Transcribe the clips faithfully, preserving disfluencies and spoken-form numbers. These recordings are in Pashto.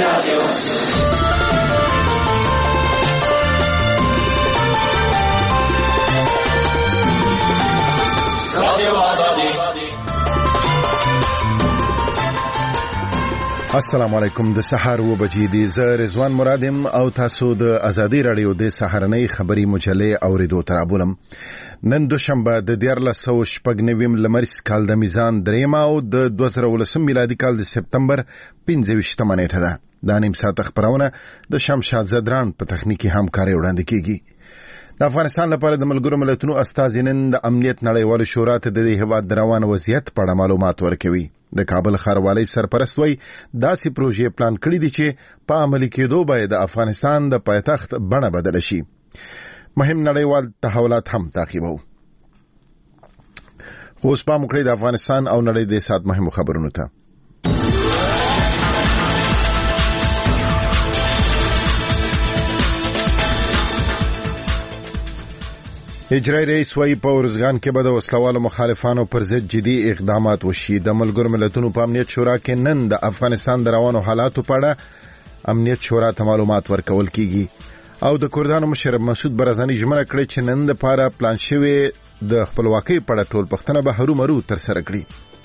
السلام علیکم. د سحر و بجې دي. زه رضوان مرادم او تاسو د ازادي رادیو د سحرنۍ خبری مجلې اوریدو ترابولم. نن دوشنبه د دیارلس سوه شپږ نویم لمریز کال د میزان درېیمه او د دوه زره ولسم میلادي کال د سپتمبر پنځه ویشتمه نیټه ده. دا نیم ساعت خبرونه د شمشاد زدران په تخنیکی همکاري وړاندې کیږي. د افغانستان لپاره د ملګرو ملتونو استازي نن د امنیت نړیوال شورا ته د دې هیواد روان وضعیت په اړه معلومات ورکوي. د کابل ښاروالۍ سرپرست وایي داسې پروژې پلان کړي دي چې په عملي کېدو باید د افغانستان د پایتخت بڼه بدله شي. مهم نړیوال تحولات هم تعقیبوو. خو اوس پام وکړئ د افغانستان او نړۍ د ساعت مهمو خبرونو ته. اجرایي رئیس وايي په ارزګان کې به د وسلوالو مخالفانو پر ضد جدي اقدامات وشي. د ملګرو ملتونو په امنیت شورا کې نن د افغانستان د روانو حالاتو په اړه امنیت شورا ته معلومات ورکول کیږي. او د کردانو مشر مسعود برزاني ژمنه کړې چې نن د پاره پلان شوی د خپلواکۍ په اړه ټول پښتنه به هرو مرو تر سره کړي.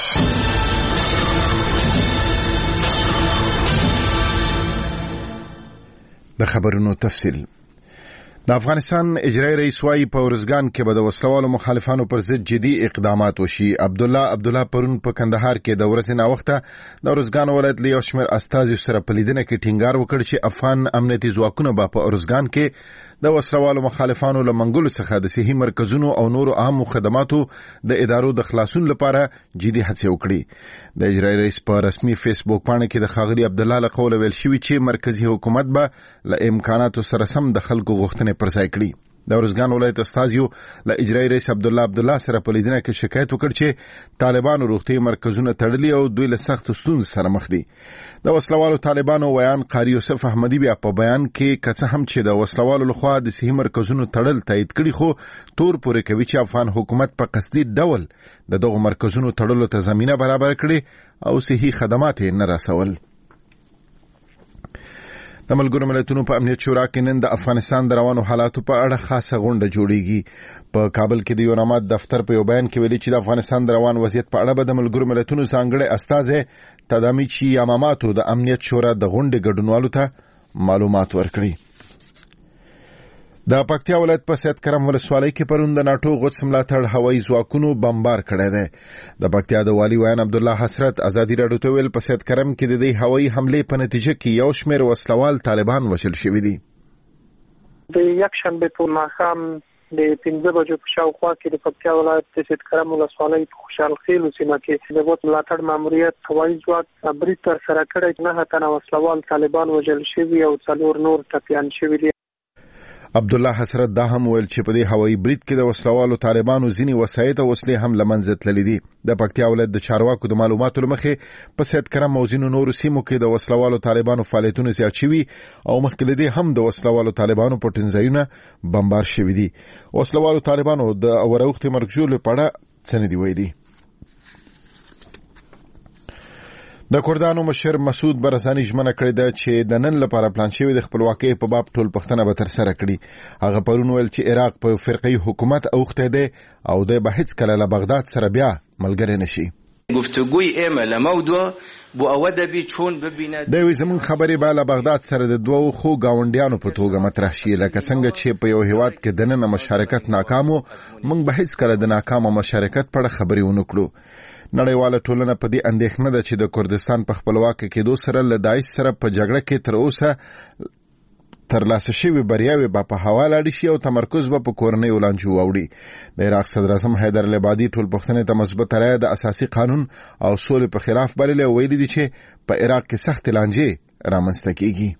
د خبرونو تفصیل. د افغانستان اجرایي رئیس وايي په ورزګان کې به د وسلوالو مخالفانو پر ضد جدي اقدامات وشي. عبد الله عبد الله پرون په کندهار کې د ورځې نا وخته د ورزګان ولایت له یو شمېر استازو سره په لیدنه کې ټینګار وکړ چې افغان امنیتي ځواکونه به په ورزګان کې د وسلوالو مخالفانو له منګولو څخه د صحي مرکزونو او نورو عامو خدماتو د ادارو د خلاصون لپاره جدي هڅې وکړي. د اجرایي رئیس په رسمي فیسبوک باندې کې د خاغلی عبد الله له قوله ویل شوی چې مرکزی حکومت به له امکاناتو سره سم د خلکو غوښتنې پر ځای کړي. د ورزګان ولایت استازیو له اجرایي رئیس عبد الله عبد الله سره په لیدنه کې شکایت وکړ چې طالبانو روغتي مرکزونه تړلي او دوی له سخت ستونزو سره مخ دي. د وسلوالو طالبانو ویان قاری یوسف احمدی بیا په بیان کې کڅه هم چې د وسلوالو لخوا د صحي مرکزونو تړل تایید کړي خو تور پورې کوي چې افغان حکومت په قصدي ډول د دغه مرکزونو تړلو ته زمينه برابر کړي او صحي خدمات نه رسول. د ملګرو ملتونو په امنیت شورا کې نن د افغانستان د روانو حالاتو په اړه خاصه غونډه جوړیږي. په کابل کې د یونامات دفتر په یو بیان کې ویلي چې د افغانستان د روان وضعیت په اړه به د ملګرو ملتونو ځانګړي استازي تدامیچی یاماماتو د امنیت شورا د غونډې ګډونوالو ته معلومات ورکړي. د پکتیا ولایت په سید کرم ولسوالۍ کې پرون د ناټو غوڅ ملاتړ هوایي ځواکونو بمبار کړی دی. د پکتیا د والي ویان عبد الله حسرت ازادي راډیو ته ویل په سید کرم کې د دې هوایي حمله په نتیجه کې یو شمېر وسلوال طالبان وژل شوي دي. د یکشنبه په ماښام د پنځه بجو په شاوخوا کې د پکتیا ولایت د سید کرم ولسوالۍ په خوشحال خیل سیمه کې د غوڅ ملاتړ ماموریت هوایي ځواک برید تر سره کړی. نه تنه وسلوال طالبان وژل شوي او څلور نور ټپیان شوي دي. عبد الله حسرت دا هم ویل چې په دې هوایي برید کې د وسلوالو طالبانو ځینی وسایط او وسلې هم لمنځه تللې دي. د پکتیا ولایت د چارواکو د معلوماتو لمخې په سید کرم او ځینو نورو سیمو کې د وسلوالو طالبانو فعالیتونه زیات شوي او مخکې له دې هم د وسلوالو طالبانو پټنځایونه بمبار شوي دي. وسلوالو طالبانو د اوروختي مرګجوړ په اړه څه نه دی ویلي. د کردانو مشر مسعود برزاني ژمنه کړې ده چې د نن لپاره پلان شوی د خپلواکۍ په باب ټول پښتنه به تر سره کړي. هغه پرون ویل چې عراق په فرقي حکومت اوخته ده او د به هیڅ کله له بغداد سره بیا ملګری نشي. گفتگوی اما لموضوع بو اودبی چون ببینه د وی زمون خبرې به له بغداد سره د دوو خو گاونډیانو په توګه مطرح شي. لکه څنګه چې په یو هیواد کې د نن مشارکت ناکامو موږ به هیڅ کله د ناکامه مشارکت په اړه خبرې ونه کړو. نړیواله ټولنه په دې اندېښنه ده چې د کردستان په خپلواکۍ کېدو سره له داعش سره په جګړه کې تر اوسه ترلاسه شوی بریاوې به په حواله اړ شي او تمرکز به په کورنۍ ولانجو واوړي. د عراق صدر اعظم حیدر العبادي ټول پښتنې ته مثبت رایه د اساسي قانون او سولې په خلاف بللې او ویلي دي چې په عراق کې سخت لانجې رامنځته کیږي.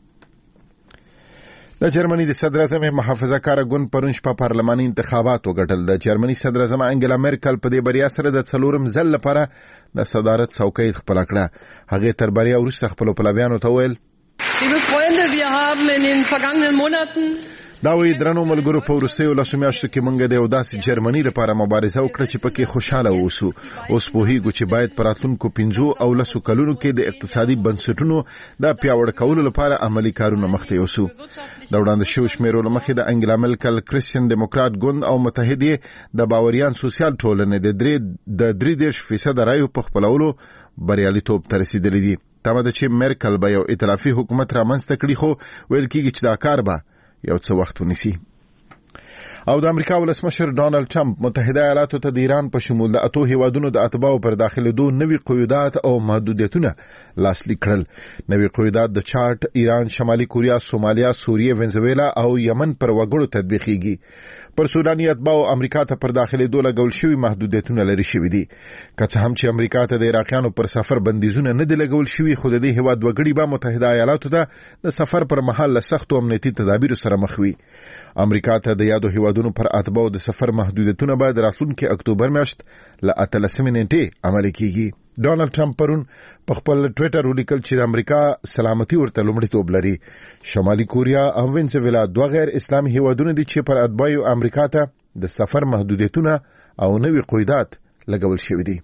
د جرمني د صدر اعظم محافظه کار ګوند پرون شپه پارلماني انتخابات وګټل. د جرمني صدر اعظم انګلا میرکل په دې بریا سره د څلورم ځل لپاره د صدارت څوکۍ خپل کړه. هغه تر بریا وروسته خپل پلویانو ته ویل Liebe Freunde, wir haben in den vergangenen Monaten دا وی درنو ملګرو په وروستیو لسو میاشتو کې موږ د یو داسې جرمني لپاره مبارزه وکړه چې پکې خوشاله اوسو. اوس پوهیږو چې باید په راتلونکو پنځو او لسو کلونو کې د اقتصادي بنسټونو د پیاوړي کولو لپاره عملی کارونه مخته یوسو. د وړاندې شوو شمیرو له مخې د انګلا مرکل کریسچن ډیموکرات ګوند او متحدې د باوریان سوسیال ټولنې د درې د درې دېرش فیصد رایو په خپلولو بریالیتوب ته رسیدلي دي. تمه ده چې مرکل به یو ائتلافي حکومت رامنځته کړي، خو ویل کېږي چې دا کار به یو څه وخت ونیسي. او د امریکا ولسمشر ډانلډ ټرمپ متحده ایالاتو ته د ایران په شمول د اتو هیوادونو د اتباعو پر داخلېدو نوي قیودات او محدودیتونه لاسلیک کړل. نوي قیودات د چاډ، ایران، شمالي کوریا، سومالیا، سوریه، وینزویلا او یمن پر وګړو تطبیقیږي. پر سوداني اتباعو امریکا ته پر داخلېدو لګول شوي محدودیتونه لري شوي دي. که څه هم چې امریکا ته د عراقیانو پر سفر بندیزونه نه دي لګول شوي، خو د دې هیواد وګړي به متحده ایالاتو ته د سفر پر مهال له سختو امنیتي تدابیرو سره مخ وي. امریکا ته د یادو هیوادونو پر اتباعو د سفر محدودیتونه به د راتلونکي اکتوبر میاشت له اتلسمې نیټې عملي کیږي. ډانلډ ټرمپ پرون په خپل ټویټر ولیکل چې د امریکا سلامتي ورته لومړیتوب لري. شمالي کوریا او وینزویلا دوه غیر اسلامي هیوادونه دي چې پر اتباعو امریکا ته د سفر محدودیتونه او نوي قیودات لګول شوي دي.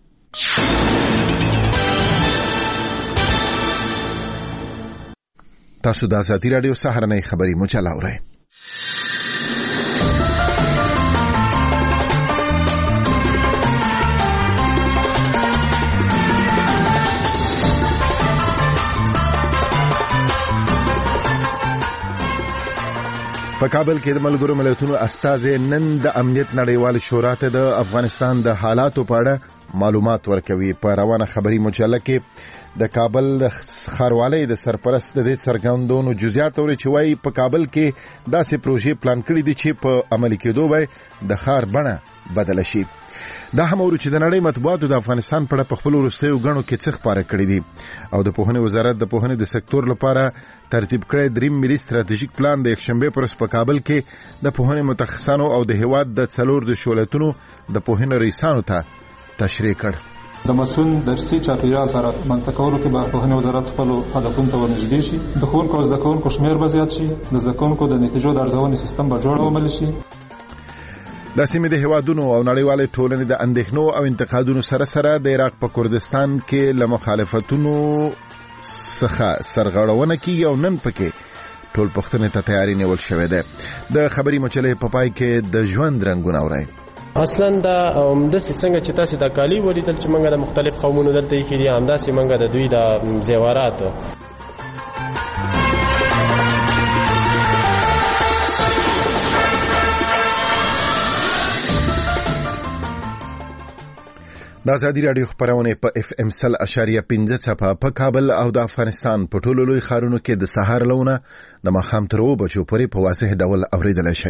تاسو د ازادي راډیو سهارنۍ خبري مجله اورئ. په کابل کې د ملګرو ملتونو استازي نن د امنیت نړیوال شورا ته د افغانستان د حالاتو په اړه معلومات ورکوي. په روانه خبري مجله کې د کابل ښاروالۍ د سرپرست د دې څرګندونو جزئیات اوري چې وايي په کابل کې داسې پروژې پلان کړې دي چې په عملي کېدو به د ښار بڼه بدله شي. دا هم اوري چې د نړۍ مطبوعاتو د افغانستان په اړه په خپل وروستیو غنو کې څه خبره کړې دي او د پوهنې وزارت د پوهنې د سکتور لپاره ترتیب کړی دریم ملي ستراتیژیک پلان د یکشنبه پر ورځ په کابل کې د پوهنې متخصصانو او د هیواد د څلور د شولتونو د پوهنې رئیسانو ته تشریح کړ. د مسؤل درسي چاپیریال پر منځته کولو کې به پوهنې وزارت خپل هدفونو ته ورنږدې شي. د ښوونکو او زده کوونکو شمېر به زیات شي. د زده کوونکو د نتیجو د ارزونې سیستم به جوړ ومنل شي. د سیمې د هیوادونو او نړیوالې ټولنې د اندېښنو او انتقادونو سره سره د عراق په کردستان کې له مخالفتونو څخه سرغړونه کیږي او نن پکې ټول پښتنې ته تیاری نیول شوې ده. د خبري مجلې په پای کې د ژوند رنگونه اورئ. اصلا دا همداسې څنګه چې تاسو د کالی ولیدل چې موږ د مختلف قومونو دلته یې کړي، همداسې موږ د دوی د زیوراتو د ازادي راډیو خبرونه په اف ام سل اشاریه پنځه څپه په کابل او د افغانستان په ټولو لوی ښارونو کې د سهار لونه د ماښام تر اوو بجو پورې په واضح ډول اوریدل شي.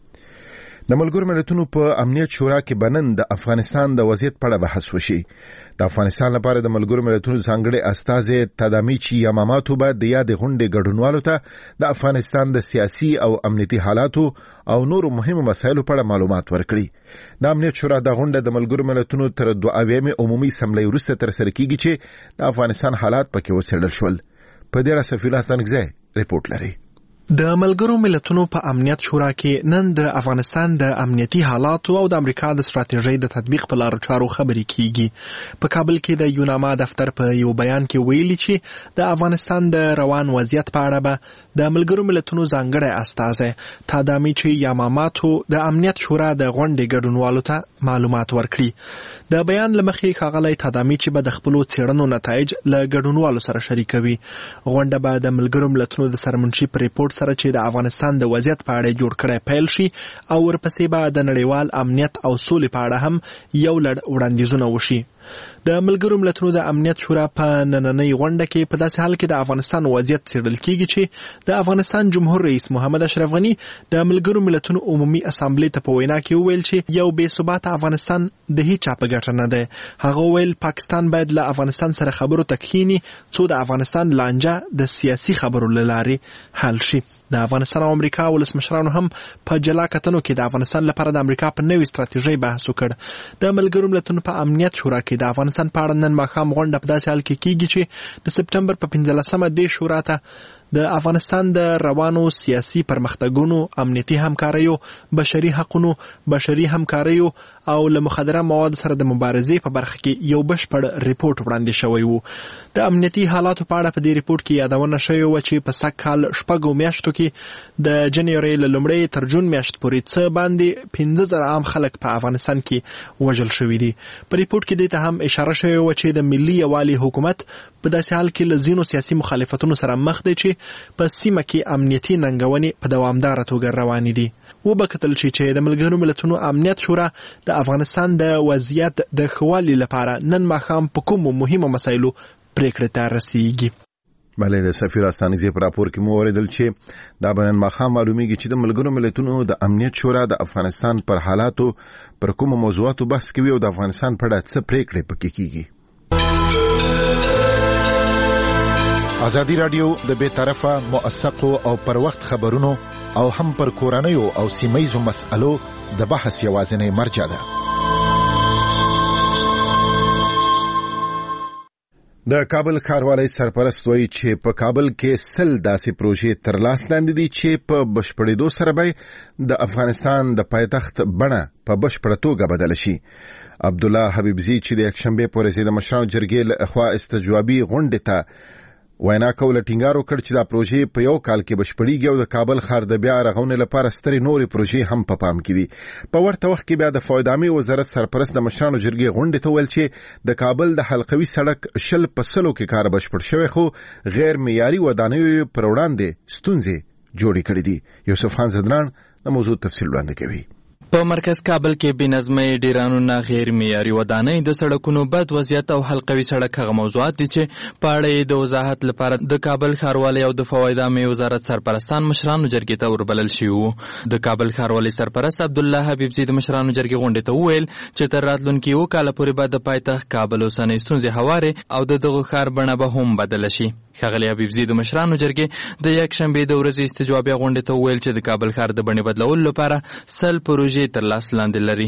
د ملګرو ملتونو په امنیت شورا کې بنن د افغانستان د وضعیت په اړه بحث وشي. د افغانستان لپاره د ملګرو ملتونو ځانګړي استازي تدامیچی یاماماتو به د یاد غونډې ګډونوالو ته د افغانستان د سیاسي او امنیتي حالاتو او نورو مهمو مسایلو په اړه معلومات ورکړي. د امنیت شورا د غونډه د ملګرو ملتونو تر دوه اویمې عمومي اسمبلی وروسته ترسره کیږي چې د افغانستان حالات پکې وڅېړل شول. په دې اړه سفیر استانګزی ریپورت لري. د ملګرو ملتونو په امنیت شورا کې نن د افغانستان د امنیتي حالاتو او د امریکا د ستراتیژۍ د تطبیق په لارو چارو خبرې کیږي. په کابل کې د یوناما دفتر په یو بیان کې ویلي چې د افغانستان د روان وضعیت په اړه به د ملګرو ملتونو ځانګړی استازی تادامیچی یاماماتو د امنیت شورا د غونډې ګډونوالو ته معلومات ورکړي. د بیان له مخې ښاغلی تادامیچی به د خپلو څېړنو نتایج له ګډونوالو سره شریکوي. غونډه به د ملګرو ملتونو د سرمنشي په ریپورټ سره چې د افغانستان د وضعیت په اړه جوړ کړی پیل شي او ورپسې به د نړیوال امنیت او سولې په اړه هم یو لړ وړاندیزونه وشي. د ملګرو ملتونو د امنیت شورا په نننۍ غونډه کې په داسې حال کې د افغانستان وضعیت څېړل کیږي چې د افغانستان جمهور رئیس محمد اشرف غني د ملګرو ملتونو عمومي اسامبلې ته په وینا کې وویل چې یو بې ثباته افغانستان د هیچا په ګټه نه دی. هغه ویل پاکستان باید له افغانستان سره خبرو ته کښیني څو د افغانستان لانجه د سیاسي خبرو له لارې حل شي. د افغانستان او امریکا ولسمشرانو هم په جلا کتنو کې د افغانستان لپاره د امریکا په نوې ستراتیژۍ بحث وکړ. د ملګرو ملتونو په امنیت شورا کې د افغانستان په اړه نن ماښام غونډه په داسې حال کې کیږي چې د سپټمبر په پنځلسمه دې شورا ته د افغانستان د روانو سیاسي پرمختګونو، امنیتي همکاریو، بشري حقوقو، بشري همکاریو او له مخدره مواد سره د مبارزې په برخه کې یو بشپړ ریپورت وړاندې شوی وو. د امنیتي حالاتو په اړه په دې ریپورت کې یادونه شوې وه چې په سږ کال شپږو میاشتو کې د جنوري له لومړۍ تر جون میاشت پورې څه باندې پنځه زره عام خلک په افغانستان کې وژل شوي دي. په ریپورت کې دې ته هم اشاره شوې وه چې د ملي یووالي حکومت په داسې حال کې له ځینو سیاسي مخالفتونو سره مخ دی چې په سیمه کې امنیتي ننګونې په دوامداره توګه روانې دي. وبکتل شي چې د ملګرو ملتونو امنیت شورا د افغانستان د وضعیت د ښه والي لپاره نن ماښام په کومو مهمو مسایلو پریکړې ته رسیږي. بله د سفیر استانزي په راپور کې مو اوریدل چې دا بنن ماښام معلومیږي چې د ملګرو ملتونو د امنیت شورا د افغانستان پر حالاتو پر کومو موضوعاتو بحث کوي او د افغانستان په اړه څه پریکړې پکې کیږي. ازادي رادیو د بې طرفه، موثقو او پر وخت خبرونو او هم پر کورنیو او سیمه‌یزو مسألو د بحث یوازینی مرجع ده. د کابل ښاروالۍ سرپرست وایي چې په کابل کې سل داسې پروژې تر لاس لاندې دي چې په بشپړېدو سره به د افغانستان د پایتخت بڼه په بشپړه توګه بدله شي. عبدالله حبیبزي چې د یکشنبې په ورځ د مشرانو جرګې له خوا استجوابي غونډې ته وینا کوله ټینګار وکړ چې دا پروژې په یو کال کې بشپړېږي او د کابل ښار د بیا رغونې لپاره سترې نورې پروژې هم په پام کې دي. په ورته وخت کې بیا د فواد عامې وزارت سرپرست د مشرانو جرګې غونډې ته ویل چې د کابل د حلقوي سړک شل په سلو کې کار بشپړ شوی خو غیر معیاري ودانیو پر وړاندې ستونزې جوړې کړې دي. یوسف خان زدران د موضوع تفصیل وړاندې کوي. په مرکز کابل کې بنظمي ډیرانونه، غیر معیاري ودانۍ، د سړکونو بد وضعیت او حلقوي سړک هغه موضوعات دي چې په اړه د وضاحت لپاره د کابل ښاروالۍ او د فواید عامې وزارت سرپرستان مشرانو جرګې ته وربلل شوي وو. د کابل ښاروالۍ سرپرست عبدالله حبیبزي د مشرانو جرګې غونډې ته وویل چې تر راتلونکي یو کال پورې به د پایتخت کابل اوسنۍ ستونزې هوارې او د دغه ښار بڼه به هم بدله شي. ښاغلي حبیبزي د مشرانو جرګې د یکشنبې د ورځې استجوابي غونډې ته وویل چې د کابل ښار د بڼې بدلولو لپاره سل پروژې تر لاس لاندې لري.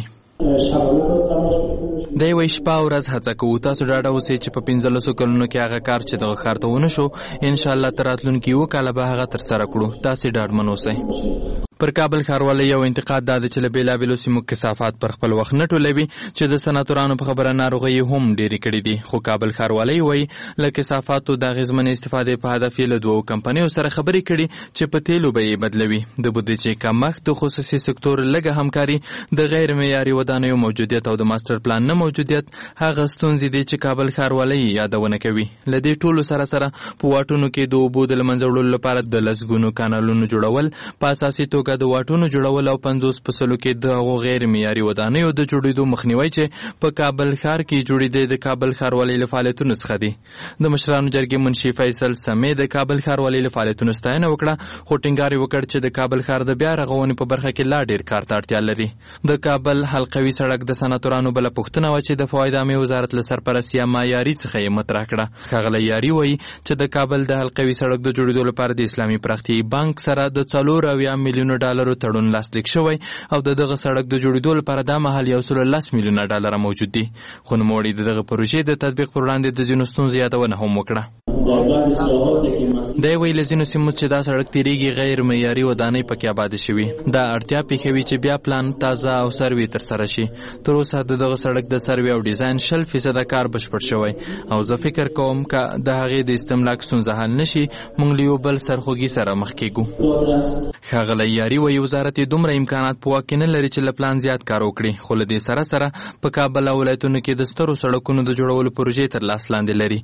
د یوې شپه ورځ هڅه کوو تاسو ډاډه اوسئ چې په پنځلسو کلونو کې هغه کار چې دغه ښار ته ونه شو انشاءالله تر راتلونکي یوه کاله به هغه ترسره کړو. تاسې ډاډمن اوسئ. پر کابل ښاروالۍ یو انتقاد دا دی چې له بېلابېلو سیمو کثافات پر خپل وخت نه ټولوي چې د سناتورانو په خبره ناروغۍ هم ډېرې کړي دي. خو کابل ښاروالۍ وایي له کثافاتو د اغېزمنې استفادې په هدف یې له دوو کمپنیو سره خبرې کړي چې په تیلو به یې بدلوي. د بودیجې کمښت، د خصوصي سکتور لږه همکاري، د غیر معیاري ودانیو موجودیت او د ماستر پلان نه موجودیت هغه ستونزې دي چې کابل ښاروالۍ یادونه کوي. له دې ټولو سره سره په واټونو کې د اوبو د له منځه وړلو لپاره د لسګونو کانالونو جوړول، په اساسي توګه د واټونو جوړول او پنځوس په سلو کې د هغو غیر معیاري ودانیو د جوړېدو مخنیوی چې په کابل ښار کې جوړېدې د کابل ښاروالۍ له فعالیتونو څخه دي. د مشرانو جرګې منشي فیصل سمې د کابل ښاروالۍ له فعالیتونو ستاینه وکړه خو ټینګار یې وکړ چې د کابل ښار د بیا رغونې په برخه کې لا ډېر کار ته اړتیا لري. د کابل حلقوي سړک د سناتورانو بله پوښتنه وه چې د فواید عامې وزارت له سرپرست یا معیاري څخه یې مطرح کړه. ښاغلی یاري وایي چې د کابل د حلقوي سړک د جوړېدو لپاره د اسلامي پراختیایي بانک سره د څلور اویا میلیونو ډالرو تړون لاسلیک شوی او د دغه سړک د جوړېدو لپاره دا مهال یو سل لس میلیونه ډالره موجود دي. خو نوموړي د دغه پروژې د تطبیق پر وړاندې د ځینو ستونزو یادونه هم وکړه. دی وایي له ځینو سیمو چې دا سړک تېرېږي غیر معیاري ودانۍ پکې آبادې شوي. دا اړتیا پېښوي چې بیا پلان تازه او سروې ترسره شي. تر اوسه د دغه سړک د سروې او ډیزاین شل فیصده کار بشپړ شوی او زه فکر کوم که د هغې د استملاک ستونزه حل نشي موږ له یو بل سرخوږي سره مخ کېږو. ښاغلی یاري وایي وزارت یې دومره امکانات په واک کې نه لري چې له پلان زیات کار وکړي خو له دې سره سره په کابل او ولایتونو کې د سترو سړکونو د جوړولو پروژې تر لاس لاندې لري.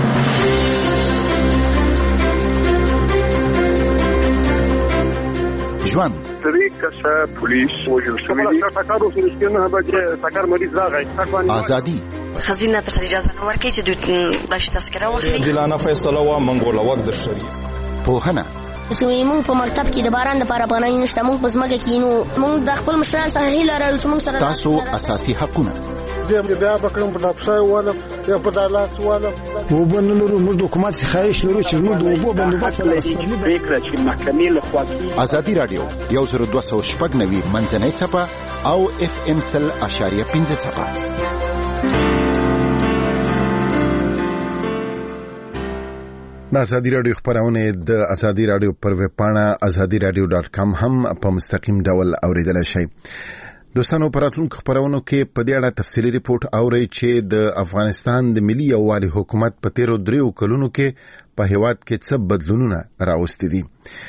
ژوند درې کسه پولیس وژل شوي دي. ټکر وشو نه به ټکر مریض راغی. ازادي خزینه ته اجازه نه ورکړي چې دوی باش تذکره واخلي. جلانه فیصله وا منګوله وخت د شری پوهنه موږ په مکتب کې د باران لپاره پناه نشته. موږ په ځمکه کې نو موږ د خپل مشران سره هیله لرو چې موږ سره تاسو اساسي حقونه زه بیا بکړم په لپسای واله یا په دالاس واله وبن لرو. موږ د حکومت څخه خواهش لرو چې موږ د اوبو بندوبست ولرو. فکر چې محکمې له خوا ازادي رادیو یو زر دوه سوه شپږ نوي منځنۍ څپه او اف ام سل اشاریه پنځه څپه. د ازادي رادیو خبرونه د ازادي رادیو پر ویب پاڼه ازادي رادیو ډاټ کام هم په مستقیم ډول اوریدل شي. دوستانو پراتونکو خبرونو کې په دې اړه تفصیلی ریپورت اوري چې د افغانستان د ملي یووالي حکومت په تیرو دریو کلونو کې په هیواد کې څه بدلونونه راوستي دي.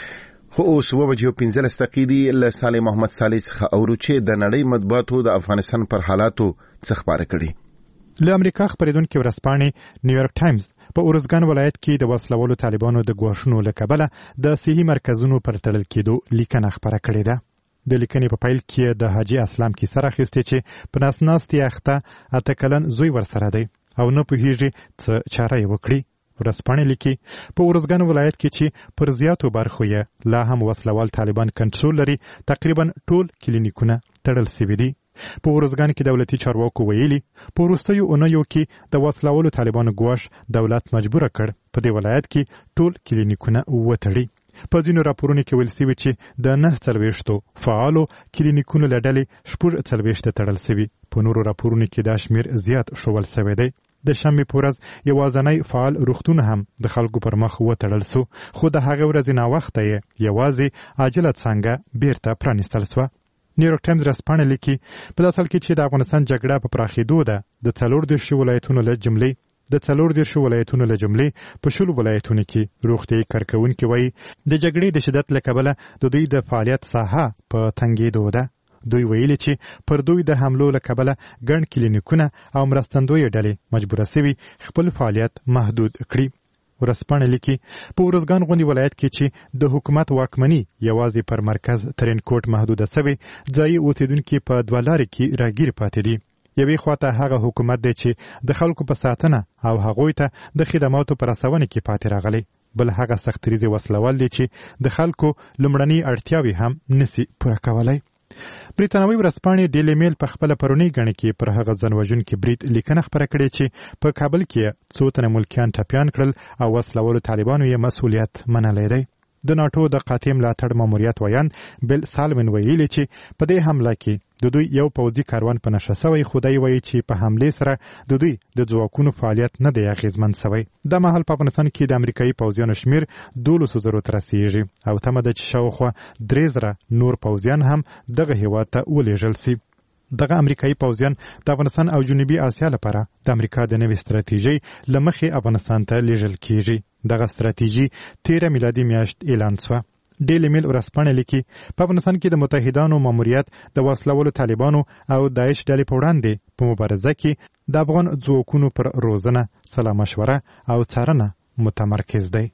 خو اوس و بجو پنځلس دقیقې له صالح محمد صالح څخه اورو چې د نړۍ مطبوعاتو د افغانستان پر حالاتو څه خبره کړي. له امریکا خبرېدونکو ورځپاڼې نیویارک ټایمز په اورزګان ولایت کې د وسلوالو طالبانو د ګواښونو له کبله د صحي مرکزونو پر تړل کېدو لیکنه خبره کړې ده. د لیکنې په پیل کې د حاجی اسلام کې سره اخیستې چې په ناسناستي اخته اته کلن زوی ورسره دی او نه پوهیږي څه چاره یې وکړي. ورځپاڼې لیکي په اورزګان ولایت کې چې پر زیاتو برخو یې لا هم وسلوال طالبان کنټرول لري، تقریبا ټول کلینیکونه تړل شوي دي. په اورزګان کې دولتي چارواکو ویلي په وروستیو اونیو کې د وسلوالو طالبانو ګواښ دولت مجبور کړ په دې ولایت کې ټول کلینیکونه وتړي. په ځینو راپورونو کې ویل شوي چې د نه څلوېښتو فعالو کلینیکونو له ډلې شپږ څلوېښت تړل شوي. په نورو راپورونو کې دا شمېر زیات ښوول شوی دی. د شنبې په ورځ یوازینی فعال روغتون هم د خلکو پر مخ وتړل شو، خو د هغې ورځې ناوخته یې یوازې عاجله څانګه بیرته پرانیستل شوه. نیویارک ټایمز ورځپاڼه لیکي په داسې حال کې چې د افغانستان جګړه په پراخېدو ده، د څلور دېرشو ولایتونو له جملې د څلور دېرشو ولایتونو له جملې په شلو ولایتونو کې روغتیایي کارکوونکي وایي د جګړې د شدت له کبله د دوی د فعالیت ساحه په تنګېدو ده. دوی ویلي چې پر دوی د حملو له کبله ګڼ کلینیکونه او مرستندویه ډلې مجبوره سوي خپل فعالیت محدود کړي. ورځپاڼه لیکي په اورزګان غوندې ولایت کې چې د حکومت واکمني یوازې پر مرکز ترینکوټ محدوده سوي، ځایي اوسېدونکي په دوه لارې کې راګیر پاتې دي. یوې خواته هغه حکومت دی چې د خلکو په ساتنه او هغوی ته د خدماتو په رسونه کې پاتې راغلی، بل هغه سختریزې وسلوال دی چې د خلکو لومړنۍ اړتیاوې هم نسی پوره کولی. بریتانوي ورځپاڼې ډیلی میل په خپله پرونۍ ګڼه کې پر هغه ځانوژونکي برید لیکنه خپره کړې چې په کابل کې څو تنه ملکیان ټپیان کړل او وسلوالو طالبانو یې مسؤلیت منلی دی. د ناټو د قاطع ملاتړ ماموریت ویان بیل سالمن ویلي چې په دې حمله کې د دوی یو پوځي کاروان په نښه سوی، خو دی وایي چې په حملې سره د دوی د ځواکونو فعالیت نه دی اغېزمن سوی. دا مهال په افغانستان کې د امریکایي پوځیانو شمېر دولسو زرو ته رسیږي او تمه ده چې شاوخوا درې زره نور پوځیان هم دغه هېواد ته ولېږل سي. دغه امریکایي پوځیان د افغانستان او جنوبي اسیا لپاره د امریکا د نوې ستراتیژۍ له مخې افغانستان ته لیږل کیږي. دغه ستراتیژي تیره میلادي میاشت اعلان شوه. ډیلی میل ورځپاڼه لیکي په افغانستان کې د متحدانو ماموریت د وسلوالو طالبانو او داعش ډلې په وړاندې په مبارزه کې د افغان ځواکونو پر روزنه، سلا مشوره او څارنه متمرکز دی.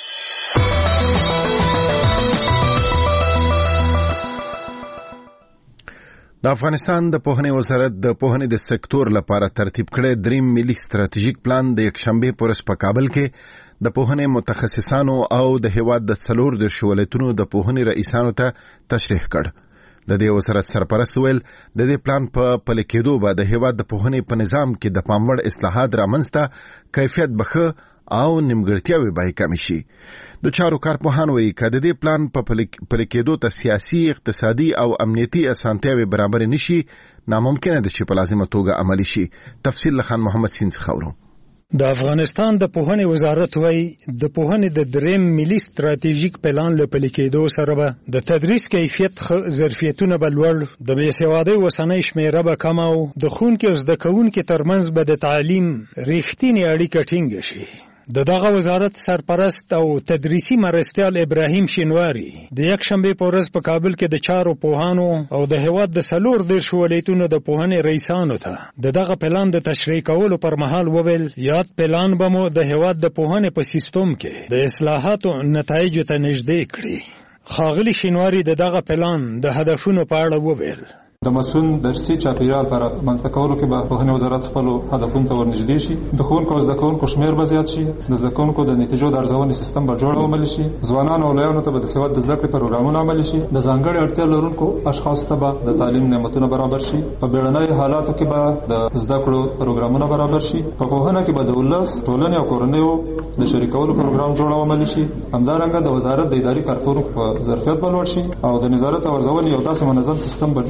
د افغانستان د پوهنې وزارت د پوهنې د سکتور لپاره ترتیب کړی دریم ملي ستراتیژیک پلان د یکشنبې په ورځ په کابل کې د پوهنې متخصصانو او د هیواد د څلور دېرشو ولایتونو د پوهنې رئیسانو ته تشریح کړ. د دې وزارت سرپرست ویل د دې پلان په پلي کېدو به د هیواد د پوهنې په نظام کې د پاموړ اصلاحات رامنځته کیفیت بخه او نیمګړتیاوې به کمې شي. د چارو کارپوهان وایي که د دې پلان په پلي کېدو ته سیاسي، اقتصادي او امنیتي اسانتیاوې برابرې نشي، ناممکنه ده چې په لازمه توګه عملي شي. تفصیل له خان محمد سین څخه اورو. د افغانستان د پوهنې وزارت وایي د پوهنې د دریم ملي ستراتیژیک پلان له پلي کېدو سره به د تدریس کیفیت ښه، ظرفیتونه به لوړ، د بېسوادۍ اوسنۍ شمېره به کمه او د ښوونکي او زده کوونکي ترمنځ به د تعلیم رښتینې اړیکه ټینګه شي. د دغه وزارت سرپرست او تدریسي مرستیال ابراهیم شینواری د یکشنبې په ورځ په کابل کې د چارو پوهانو او د هیواد د څلور دېرشو ولایتونو د پوهنې رئیسانو ته د دغه پلان د تشریح کولو پر مهال وویل یاد پلان به مو د هیواد د پوهنې په سیستم کې د اصلاحاتو نتایجو ته نږدې کړي. ښاغلي شینواری د دغه پلان د هدفونو په اړه وویل د مسون درسي چاپیریال پر منځته کولو کې به پوهنې وزارت خپلو هدفونو ته ورنږدې شي. د ښوونکو او زده کوونکو شمېر به زیات شي. د زده کوونکو د نتیجو د ارزونې سیستم به جوړ او عملي شي. ځوانانو او لویانو ته به د سواد د زده کړې پروګرامونه عملي شي. د ځانګړې اړتیا لرونکو اشخاصو ته به د تعلیم نعمتونه برابر شي. په بیړنیو حالاتو کې به د زده کړو پروګرامونه برابر شي. په پوهنه کې به د ولس، ټولنې او کورنیو د شریکولو پروګرام جوړ او عملي شي. همدارنګه د وزارت د اداري کارکونکو په ظرفیت به لوړ شي او د نظارت او ارزونې یو داسې منظم سیستم به جوړ شي چې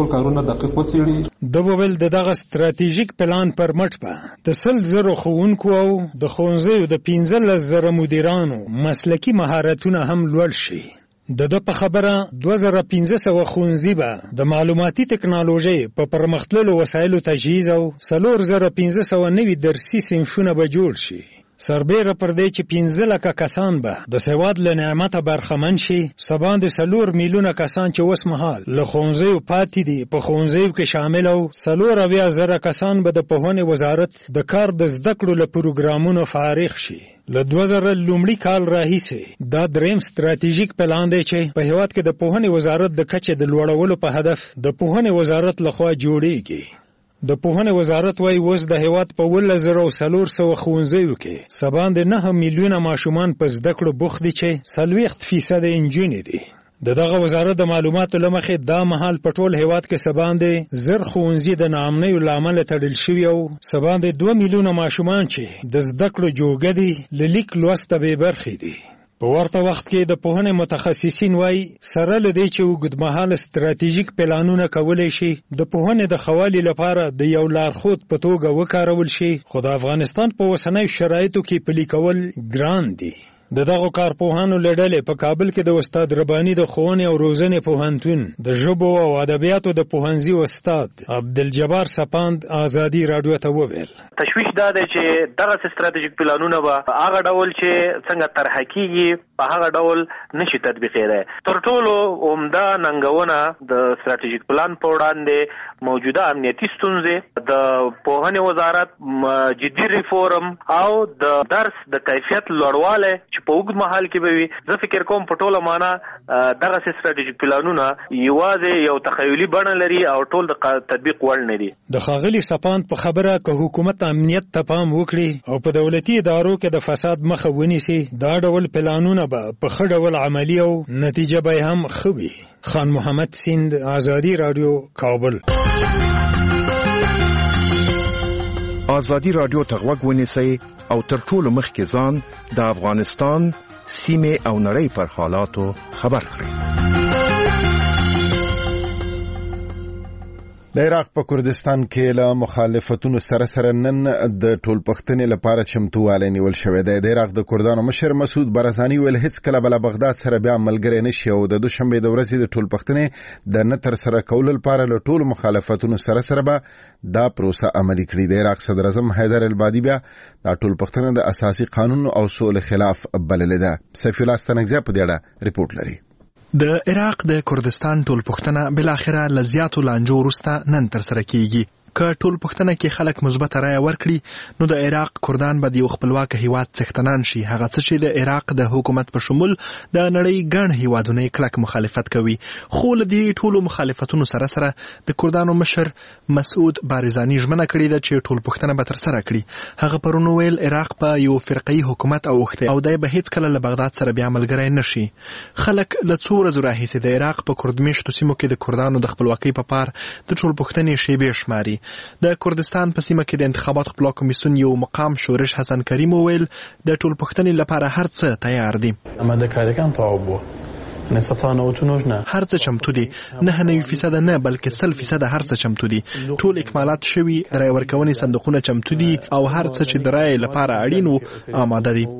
ټول کارونه دقیق وڅېړي. د وویل د دغه ستراتیژیک پلان پر مټ به د سل زرو ښوونکو او د ښوونځیو د پنځلس زره مدیرانو مسلکي مهارتونه هم لوړ شي. د ده په خبره دوه زره پنځه سوه ښوونځي به د معلوماتي ټکنالوژۍ په پرمختللو وسایلو تجهیز او څلور زره پنځه سوه نوي درسي صنفونه به جوړ شي. سربیره پر دی چې پنځه لکه کسان به د سواد له نعمته برخمن شي. سباندې څلور میلیونه کسان چې اوس مهال له ښوونځیو پاتې دي په ښوونځیو کې شامل او څلور اویا زره کسان به د پوهنې وزارت د کار د زده کړو له پروګرامونو فارغ شي. له دوه زره لومړي کال راهیسې دا دریم ستراتیژیک پلان دی چې په هېواد کې د پوهنې وزارت د کچې د لوړولو په هدف د پوهنې وزارت لخوا جوړیږي. د پوهنې وزارت وايي اوس د هېواد په اوولس زره څلور سوه ښوونځیو کې سباندې نهه میلیونه ماشومان په زده کړو بوخت دي چې څلوېښت فیصده نجونې دي. د دغه وزارت د معلوماتو له مخې دا مهال په ټول هېواد کې سباندې زر ښوونځي د ناامنیو له امله تړل شوي او سباندې دوه میلیونه ماشومان چې د زده کړو جوګه دي له لیک لوسته بې برخې دي. په ورته وخت کې د پوهنې متخصصین وایي سره له دې چې اوږدمهاله ستراتیژیک پلانونه کولی شي د پوهنې د ښه والي لپاره د یو لارښود په توګه وکارول شي، خو د افغانستان په اوسنیو شرایطو کې پلي کول ګران دي. د دغو کارپوهانو له ډلې په کابل کې د استاد رباني د ښوونې او روزنې پوهنتون د ژبو او ادبیاتو د پوهنځي استاد عبدالجبار سپاند ازادي راډیو ته وویل تشویش دا دی چې دغه ستراتیژیک پلانونه به هغه ډول چې څنګه طرح کیږي په هغه ډول نشي تطبیقېدی. تر ټولو عمده ننګونه د ستراتیژیک پلان په وړاندې موجوده امنیتي ستونزې، د پوهنې وزارت جدي ریفورم او د درس د کیفیت لوړوالی چې په اوږد مهال کې به وي. زه فکر کوم په ټوله معنا دغسې ستراتیژیک پلانونه یوازې یو تخیلي بڼه لري او ټول د تطبیق وړ نه دي. د ښاغلي سپاند په خبره که حکومت امنیت ته پام وکړي او په دولتي ادارو کې د فساد مخه ونیسي، دا ډول پلانونه به په ښه ډول عملي او نتیجه به هم ښه وي. خان محمد سیند، ازادي راډیو، کابل. ازادي راډیو ته غوږ ونیسئ او تر ټولو مخکې ځان د افغانستان سیمې او نړۍ پر حالاتو خبر کړئ. د عراق په کردستان کې له مخالفتونو سره سره نن د ټولپښتنې لپاره چمتووالی نیول شوی دی. د عراق د کردانو مشر مسعود برزاني ویل هیڅ کله به له بغداد سره بیا ملګری نشي او د دوشنبې د ورځې د ټولپښتنې د نه ترسره کولو لپاره له ټولو مخالفتونو سره سره به دا پروسه عملي کړي. د عراق صدر اعظم حیدر البادي بیا دا ټولپښتنه د اساسي قانون او سولې خلاف بللې ده. سیف الله ستنګزی په دې اړه ریپورت لري. د عراق د کردستان ټولپښتنه بلاخره له زیاتو لانجو وروسته نن ترسره کیږي. که ټولپښتنه کې خلک مثبته رایه ورکړي نو د عراق کردان به د یو خپلواک هیواد څښتنان شي، هغه څه چې د عراق د حکومت په شمول د نړۍ ګڼ هیوادونه کلک مخالفت کوي. خو له دې ټولو مخالفتونو سره سره د کردانو مشر مسعود بارزاني ژمنه کړې ده چې ټولپښتنه به ترسره کړي. هغه پرون ویل عراق په یو فرقه‌ایي حکومت اوښتی او دی به هیڅ کله له بغداد سره بیا ملګری نشي. خلک له څو ورځو راهیسې د عراق په کردمیشتو سیمو کې د کردانو د خپلواکۍ په پار د ټولپښتنې شیبې شماري. د کردستان په سیمه کې د انتخابات خپلواک کمیسیون یو مقام شورش حسن کریم ویل د ټولپښتنې لپاره هر څه تیار دي. آماده کارەکان تەواو بووە. نستطانەوەتونۆش نه هر څه چمتو دي، نه نوي فیصد نه بلکې سل فیصد هر څه چمتو دي. ټول اکمالات شوي، رای ورکونې صندوقونه چمتو دي او هر څه چې د رای لپاره اړین وو آماده دي.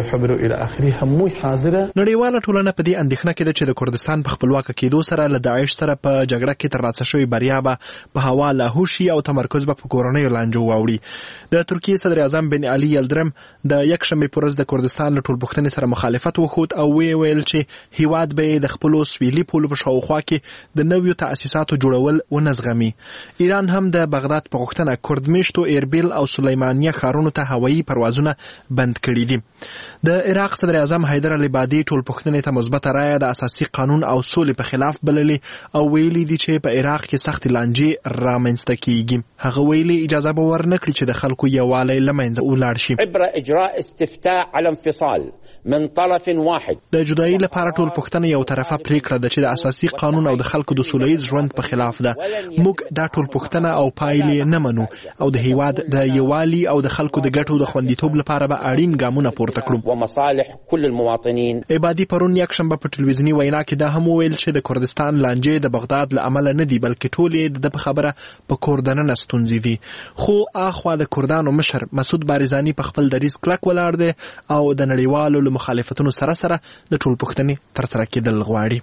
نړیواله ټولنه په دې اندېښنه کې ده چې د کردستان په خپلواکه کېدو سره له داعش سره په جګړه کې ترلاسه شوې بریا به په هوا لاهو شي او تمرکز به په کورنیو لانجو واوړي. د ترکیې صدر اعظم بن علي یلدرم د یکشنبې په ورځ د کردستان له ټولپښتنې سره مخالفت وښود او ویې ویل چې هیواد به د خپلو سویلي پولو په شاوخوا کې د نویو تأسیساتو جوړول ونزغمي. ایران هم د بغداد په غوښتنه کردمیشتو، اربیل او سلیمانیه ښارونو ته هوایي پروازونه بند کړي دي. د عراق صدر اعظم حیدر البادي ټولپښتنې ته مثبته رایه د اساسي قانون او سولې په خلاف بللې او ویلي دي چې په عراق کې سختې لانجې رامنځته کیږي. هغه ویلي اجازه به ورنکړي چې د خلکو یووالی له منځه ولاړ شي. عبر اجراء استفتاء على انفصال من طرف واحد. د جدایي لپاره ټول پښتنه یو طرفه پریکړه ده چې د اساسي قانون او د خلکو د سولهییز ژوند په خلاف ده. موږ دا ټول پښتنه او پایلې نه منو او د هیواد د یووالي او د خلکو د ګټو د خوندیتوب لپاره به اړین ګامونه پورته کړو. ومصالح كل المواطنين. عبادي پرون یکشنبه په ټلویزیوني وینا کې دا هم ویل چې د کردستان لانجې د بغداد له امله نه دي بلکې ټول د خبره په کوردنه ستونزې دي. خو اخوا د کردانو مشر مسعود بارزانی په خپل دریځ کلک ولاړ دی او د نړیوالو له مخالفتونو سره سره د ټول پښتنې ترسره کېدل غواړي.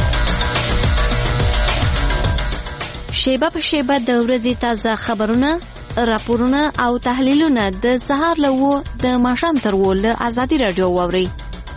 شیبه په شیبه د ورځې تازه خبرونه، راپورونه او تحلیلونه د سهار له و د ماښام تر و له ازادي راډیو واورئ.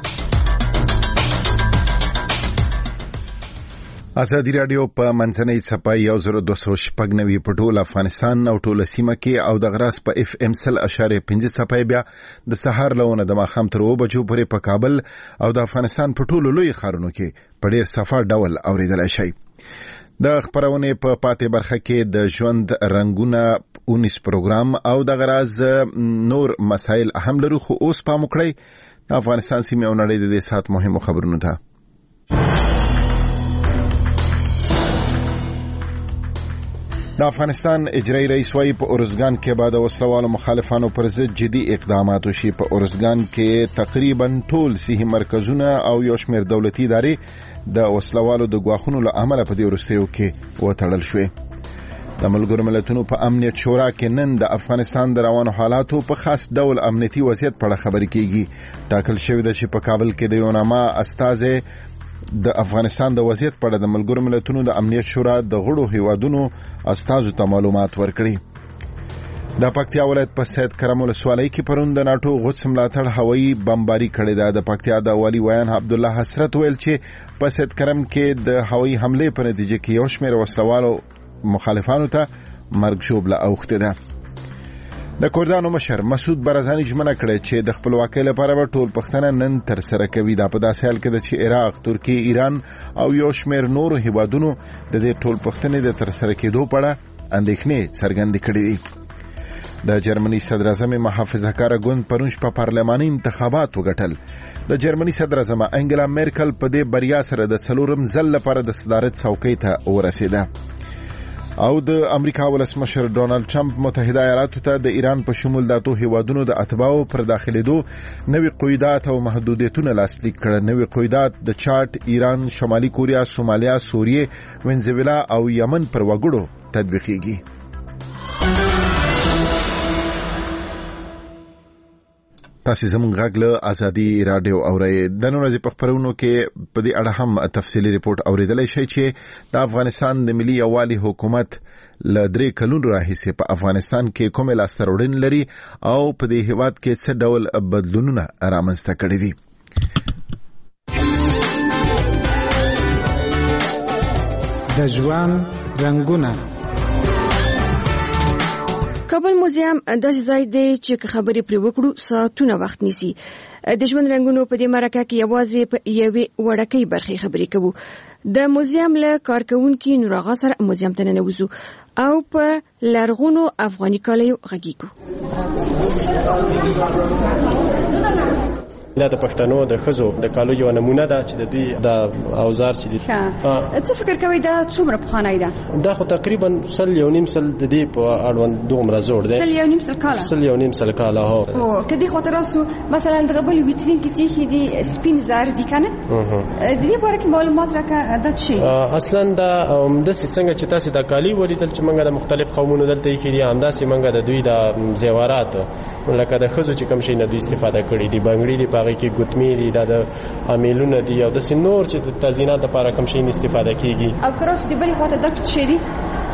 ازادي راډیو په منځنۍ څپه یو زر دوه سوه شپږ نوي په ټول افغانستان او ټوله سیمه کې او د غراس په اف ام سل اشاریه پنځه څپه بیا د سهار لونه د ماښام تر اوه بجو پورې په کابل او د افغانستان په ټولو لوی ښارونو کې په ډېر صفا ډول اوریدلای شئ. د خبرونې په پاتې برخه کې د ژوند رنگونه اونیس پروګرام او د غراز نور مسایل اهم لرو. خو اوس پام وکړئ د افغانستان سیمه او نړۍ د دې سات مهمو خبرونو ته. د افغانستان اجرایي رئیس وايي په اورزګان کې بعد وسلوالو مخالفانو پر ضد جدي اقدامات وشي. په اورزګان کې تقریبا ټول صحي مرکزونه او یو شمېر دولتي ادارې د وسلوالو د ګواښونو له امله په دې وروستیو کې وتړل شوې. د ملګرو ملتونو په امنیت شورا کې نن د افغانستان د روانو حالاتو په خاص ډول امنیتي وضعیت په اړه خبرې کیږي. ټاکل شوې ده چې په کابل کې د یوناما استازي د افغانستان د وضعیت په اړه د ملګرو ملتونو د امنیت شورا د غړو هیوادونو استازو ته معلومات ورکړي. د پکتیا ولایت په سید کرم ولسوالۍ کې پرون د ناټو غوڅ ملاتړ هوایي بمباري کړې ده. د پکتیا د والي ویان عبدالله حسرت ویل چې په سید کرم کې د هوایي حملې په نتیجه کې یو شمېر وسلوالو مخالفانو ته مرګ ژوبله اوښتې ده. د کردانو مشر مسعود بارزانی ژمنه کړې چې د خپلواکۍ لپاره به ټول پښتانه نن ترسره کوي. دا په داسې حال کې ده چې عراق، ترکیه، ایران او یو شمېر نورو هیوادونو د دې ټول پښتنې د ترسره کېدو په اړه اندېښنې څرګندې کړې دي. د جرمني صدر اعظم محافظه کار ګوند پرون شپه پارلماني انتخابات وګټل. د جرمني صدر اعظم انګلا میرکل په دې بریا سره د څلورم ځل لپاره د صدارت څوکۍ ته ورسېده. او د امریکا ولسمشر ډونالد ټرمپ متحده ایالاتو ته د ایران په شمول د اتو هیوادونو د اتباعو پر داخلېدو نوي قیودات او محدودیتونه لاسلیک کړل. نوي قیودات د چاټ، ایران، شمالي کوریا، سومالیا، سوریه، وینزویلا او یمن پر وګړو تطبیقېږي. تاسو زموږ غږ له ازادي راډیو اورئ. د نن ورځې په خبرونو کې په دې اړه هم تفصیلي ریپورت اوریدلای شئ چې د افغانستان د ملي یووالي حکومت له درې کلونو راهیسې په افغانستان کې کومې لاسته راوړنې لري او په دې هیواد کې څه ډول بدلونونه رامنځته کړي دي. د ژوند رنگونه. کابل موزیم داسې ځای دی چې خبرې پرې وکړو ساعتونه وخت نیسي. د ژوند رنګونو په دې مرکه کې یوازې په یوې وړکۍ برخې خبرې کوو. د موزیم له کارکونکي نور آغا سره موزیم ته ننوځو او په لرغونو افغاني کالیو غږیږو. دا د پښتنو د ښځو د کالو یو نمونه ده چې د دوی د اوزار چې دي. څه فکر کوئ دا څومره پخوانی ده؟ دا خو تقریبا سل یو نیم سل د دې په اړوند دومره زوړ دی. سل یو نیم سل کاله سل یو نیم سل کاله هو. او کدی خو تراسو مثلا دغه بل ویترین کې چې دي سپین زر دي کنه د دې باره کې معلومات راکړه د چی اصلا دا د څنګه چې تاسو د کالی ولیدل چې موږ د مختلف قومونو دلته کې دي همداسې موږ د دوی د زیورات لکه د ښځو چې کوم شي نه دوی استفاده کړي دي بنگړي دي هغه کې ګوتمې دي دا د امیلونه دي او د سنور چې د تزیینات لپاره کوم شي استفاده کیږي. او کراس دی بلې خواته دک شي دي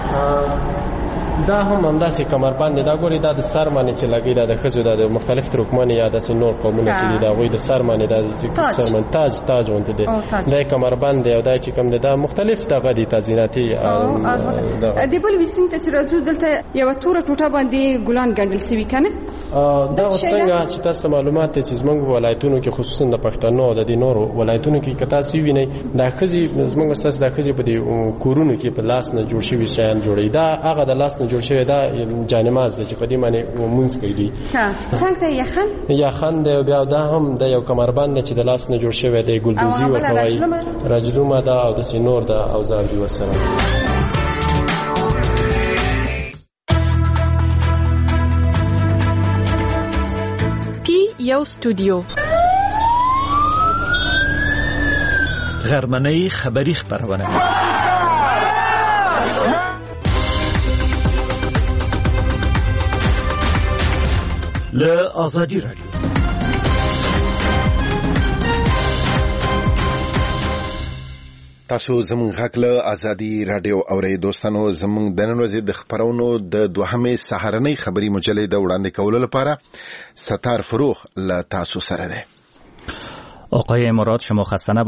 دا هم همداسې کمربند دا ګوري دا د سر باندې چې لګي دا د ښځو د مختلف ترکمن یا د نور قومونو چې دي دا غوي د سر باندې دا سر باندې تاج تاج ونته دي دا کمربند او دا چې کوم دا مختلف دغه دي تزییناتي دی بل وسین ته چې راځو دلته یو توره ټوټه باندې ګلان ګندل سوي کنه دا څنګه چې تاسو معلومات چې زموږ ولایتونو کې خصوصا د پښتنو د دینورو ولایتونو کې کتا سی ویني دا خزي زموږ استاد د خزي په دي کورونو کې په لاس نه جوړ شوی شیان جوړي دا هغه د لاس نه نه جوړ شوی دا جانماز دی چې په دې باندې مونږ کوي. ها څنګه ته یخن یخن دی بیا دا هم د یو کمربند چې د لاس نه جوړ شوی دی ګلدوزي ورته وایي راجلومه دا او د سینور دا اوزار دی ورسره. پی یو استودیو غرمنۍ خبری خبرونه له آزادی رادیو. تاسو زموږ غږ له آزادی رادیو اورئ. دوستانو زموږ د نن ورځې د خبرونو د دوهمې سهارنۍ خبری مجلې د وړاندې کولو لپاره ستار فروغ له تاسو سره ده. آقای مراد شما خسته